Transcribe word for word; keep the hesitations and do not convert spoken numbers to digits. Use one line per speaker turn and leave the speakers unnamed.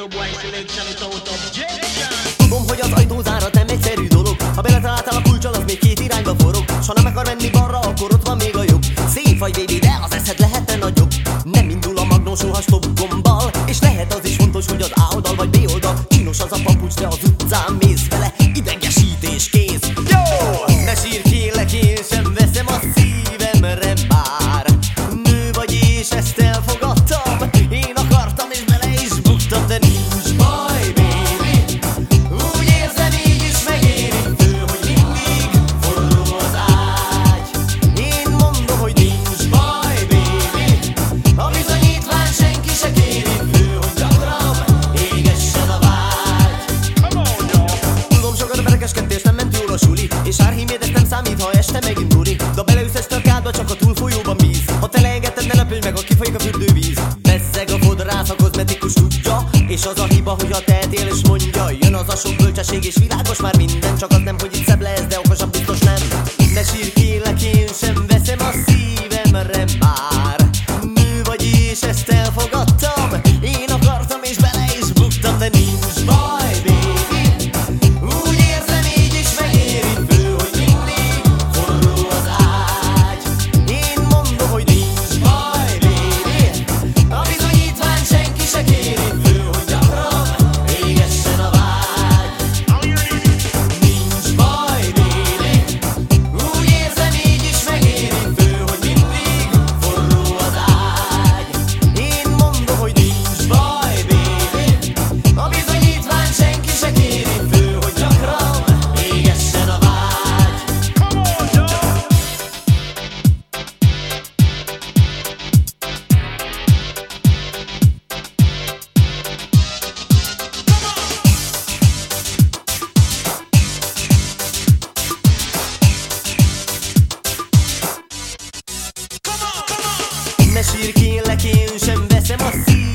Joe Boy selection without objection.
Tudom, hogy az ajtózárat nem egyszerű dolog. Ha beletaláltál a kulccsal, az még két irányba forog. S ha nem akar menni balra, akkor ott van még a jobb. Szép vagy, baby, de az eszed lehetne nagyobb. Nem indul a magnó soha stop gombbal. És lehet az is fontos, hogy az A oldal vagy B oldal. Kínos az a papucs, de az utcán mész vele. Idegesítés kész. Jó! Ne sírj, kérlek, én sem veszem a szívemre már. Nő vagy és ezt elfogadtam. Én akartam és bele is buktam, de nincs baj, baby. Úgy érzem, így is megérintő, hogy mindig forró az ágy. Én mondom, hogy nincs baj, baby. A bizonyítvány senki se kéri fő, hogy gyakran égessen a vágy. Tudom, sokat berekeskedtél, nem ment jól a suli. És árhíméd, ezt nem számít, ha este megint buri. De beleüsz este a kádba, csak a túlfolyóban bíz. Ha te leengedted, ne lepődj meg, ha kifolyik a fürdővíz. Bezzeg a fodrász, a kozmetikus tudja. És az a hiba, hogy ha tehetél és mondja. Jön az a sok bölcsesség és világos már minden. Csak az nem, hogy itt szebb lesz, de okosabb biztos nem. Ne sírj, kérlek, én sem veszem a szívemre már. Nő vagy és ezt elfogadtam. Én akartam és bele is buktam, de nincs baj, baby. Úgy érzem, így is megérintő, hogy mindig forró az ágy. Én mondom, hogy nincs baj, baby. A bizonyítvány senki se kéri fő, hogy gyakran égessen a vágy. Nincs baj, baby. Úgy érzem, így is megérintő, hogy mindig forró az ágy. Én mondom, hogy nincs baj, baby. A bizonyítvány senki se kéri fő, hogy gyakran égessen a vágy. Ne sírj, kérlek, én sem veszem a szív